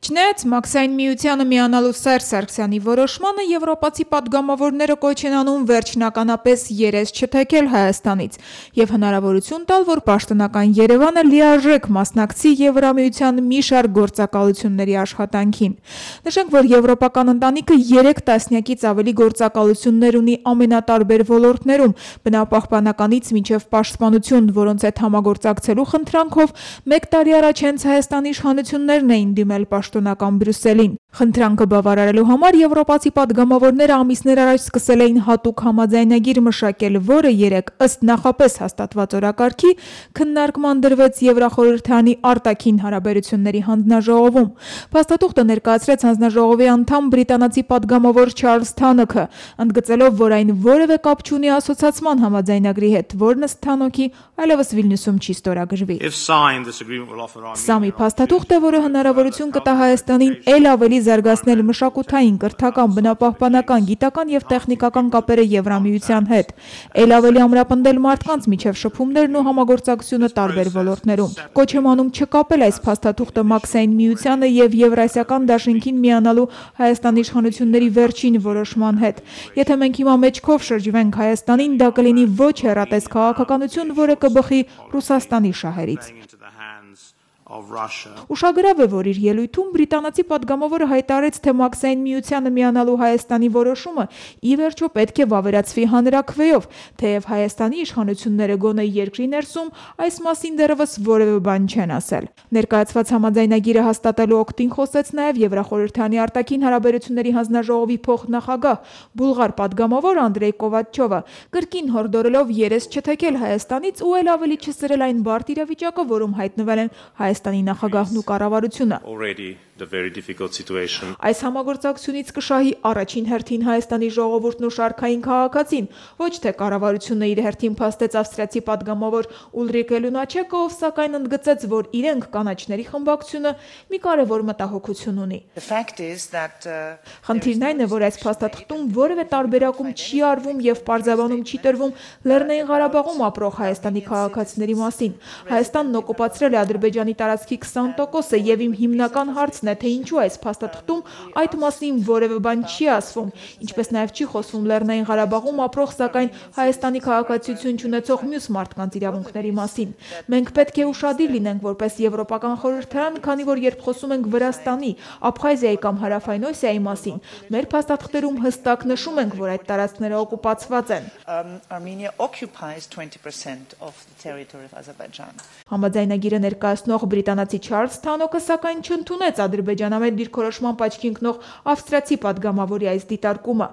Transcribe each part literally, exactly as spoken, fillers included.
Չնայած Մաքսային միությանը միանալու Սերժ Սարգսյանի որոշմանը, եվրոպացի պատգամավորները կոչ են անում վերջնականապես երես չթեքել Հայաստանից և հնարավորություն տալ, որ պաշտոնական Երևանը լիարժեք մասնակցի Եվրամիության մի շարք գործակալությունների աշխատանքին։ Նշենք, որ եվրոպական ընտանիքը երեք տասնյակից ավելի գործակալություններ ունի ամենատարբեր ոլորտներում, բնապահպանականից մինչև պաշտպանություն, որոնց հետ համագործակցելու խնդրանքով մեկ տարի առաջ հենց Հայաստանի իշխանություններն էին դիմել պաշտոնական Բրյուսելին։ Խնդրանքը բավարարելու համար եվրոպացի պատգամավորները ամիսներ առաջ սկսել էին հատուկ համաձայնագիր մշակել, որը երեկ ըստ նախապես հաստատված օրակարգի քննարկման դրվեց Եվրախորհրդարանի արտաքին հարաբերությունների հանձնաժողովում։ Փաստաթուղթը ներկայացրեց հանձնաժողովի անդամ բրիտանացի պատգամավոր Չարլզ Թանոքը, ընդգծելով, որ այն որևէ կապ չունի ասոցիացման համաձայնագրի հետ, որն ըստ Թանոքի այլևս Վիլնյուսում չի ստորագրվի։ Սա մի փաստաթուղթ է, որը հնարավորություն կտա Հայաստանին ել ավելի զարգացնել մշակութային, կրթական, բնապահպանական, գիտական և տեխնիկական կապերը Եվրամիության հետ, ել ավելի ամրապնդել մարդկանց միջև շփումներն ու համագործակցությունը տարբեր ոլորտներում։ Կոչ եմ անում չկապել այս փաստաթուղթը Մաքսային միությանը և Եվրասիական դաշինքին միանալու Հայաստանի իշխանությունների վերջին որոշման հետ։ Եթե մենք հիմա մեջքով շրջվենք Հայաստանին, դա կլինի ոչ հեռատես քաղաքականություն, որը կբխի Ռուսաստանի շահերից։ Ուշագրավ է, որ իր ելույթում բրիտանացի պատգամավորը հայտարարեց, թե Մաքսային միությանը միանալու Հայաստանի որոշումը ի վերջո պետք է վավերացվի հանրաքվեով, թեև Հայաստանի իշխանությունները գոնե երկրի ներսում այս մասին դեռևս որևէ բան չեն ասել։ Ներկայացված համաձայնագիրը հաստատելու օգտին խոսեց նաև Եվրախորհրդարանի արտաքին հարաբերությունների հանձնաժողովի փոխնախագահ բուլղար պատգամավոր Անդրեյ Կովաչչովը, կրկին հորդորելով երես չթեքել Հայաստանից ու ել ավելի չսրել այն բարդ իրավիճակը, որում հայտնվել են Հայաստանի նախագահն ու կառավարությունը։ Այս համագործակցությունից կշահի առաջին հերթին Հայաստանի ժողովուրդն ու շարքային քաղաքացին, ոչ թե կառավարությունը, իր հերթին փաստեց ավստրիացի պատգամավոր Ուլրիկե Լունաչեկը, ով սակայն ընդգծեց, որ իրենք կանաչների խմբակցությունը մի կարևոր մտահոգություն ունի։ Խնդիրն այն է, որ այս փաստաթղթում որևէ տարբերակում չի արվում և պարզաբանում չի տրվում Լեռնային Ղարաբաղում ապրող Հայաստանի քաղաքացիների մասին։ Հայաստանն օկուպացրել է Ադրբեջանի տարածքի քսան տոկոսը և իմ հիմնական հարցն է, թե ինչու այս փաստաթղթում այդ մասին որևէ բան չի ասվում, ինչպես նաև չի խոսվում Լեռնային Ղարաբաղում ապրող, սակայն Հայաստանի քաղաքացիություն չունեցող մյուս մարդկանց իրավունքների մասին։ Մենք պետք է ուշադիր լինենք որպես Եվրոպական խորհրդարան, քանի որ երբ խոսում ենք Վրաստանի, Աբխազիայի կամ Հարավային Օսիայի մասին, մեր փաստաթղթերում հստակ նշում ենք, որ այդ տարածքները օկուպացված են։ Համաձայնագիրը ներկայացնող բրիտանացի Չարլզ Թանոքը սակայն չընդունեց Ադրբեջանամետ դիրքորոշման պայքին ընկնող ավստրիացի պատգամավորի այս դիտարկումը։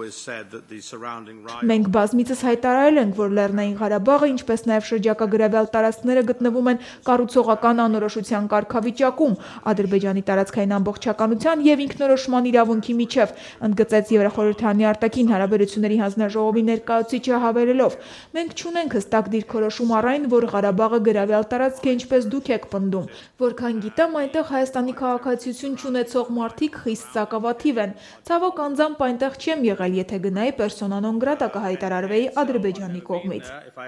Մենք բազմիցս հայտարարել ենք, որ Լեռնային Ղարաբաղը, ինչպես նաև շրջակա գրավյալ տարածքները գտնվում են կառուցողական անորոշության կարգավիճակում Ադրբեջանի տարածքային ամբողջականության և ինքնորոշման իրավունքի միջև, ընդգծեց Եվրախորհրդարանի արտաքին հարաբերությունների հանձնաժողովի ներկայացուցիչը հավելելով. մենք չունենք հստակ դիրքորոշում առ այն, որ Ղարաբաղը գրավյալ տարածք է, ինչպես դուք եք պնդում։ Որքան գիտեմ, այնտեղ Հայաստանի քաղաքացիություն չունեցող մարդիկ խիստ սակավաթիվ են։ Ցավոք անձամբ այնտեղ չեմ եղել, եթե գնայի persona non grata կհայտարարվեի Ադրբեջանի կողմից։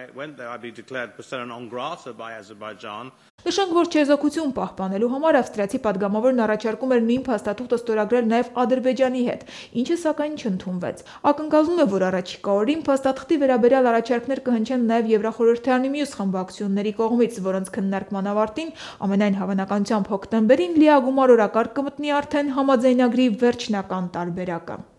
Նշենք, որ չեզոքություն պահպանելու համար ավստրիացի պատգամավորն առաջարկում էր նույն փաստաթուղթը ստորագրել նաև Ադրբեջանի հետ, ինչը սակայն չընդունվեց։ Ակնկալվում է, որ առաջիկա օրերին փաստաթղթի վերաբերյալ առաջարկներ կհնչեն նաև Եվրախորհրդարանի մյուս խմբակցությունների կողմից, որոնց քննարկման ավարտին ամենայն հավանականությամբ հոկտեմբերին լիագումար օրակարգ կմտնի արդեն համաձայնագրի վերջնական տարբերակը։